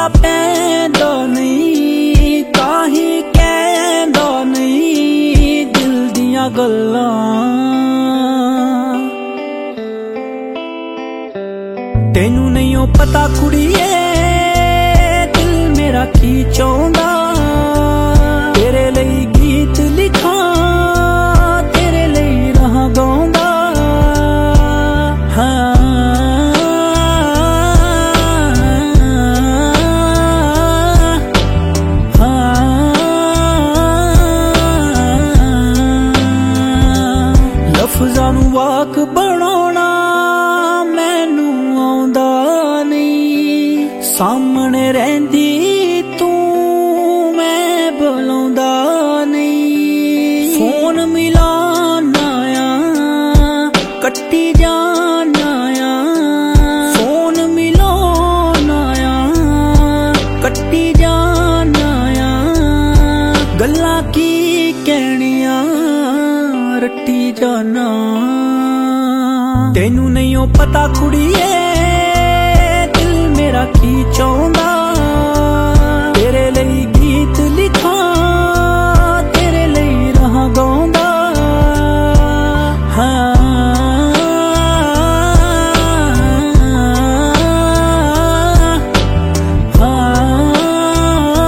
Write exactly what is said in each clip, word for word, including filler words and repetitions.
पैंदा नहीं, काहे कहंदा नहीं दिल दियां गल्लां। तेनू नहीं ओ पता कुड़िए दिल मेरा की चाहुंदा, तेरे लई गीत लिखां तेरे लई रहां गाउंदा। हाँ लफ्ज़ां नू वाक बनाउणा मैनू आउंदा नहीं, सामने रहिंदी तू मैं बुलाउंदा नहीं। फोन मिलाना आ कट्टी जाना आ, फोन मिलाना आ कट्टी जाना आ, गल्लां की कहनियां रट्टी जाना। तेनू नहीं ओ पता कुड़िए दिल मेरा की चाहुंदा, तेरे लई गीत लिखां तेरे लई रहां गाउंदा। हाँ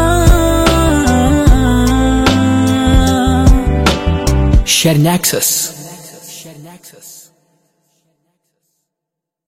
Shared Nexus.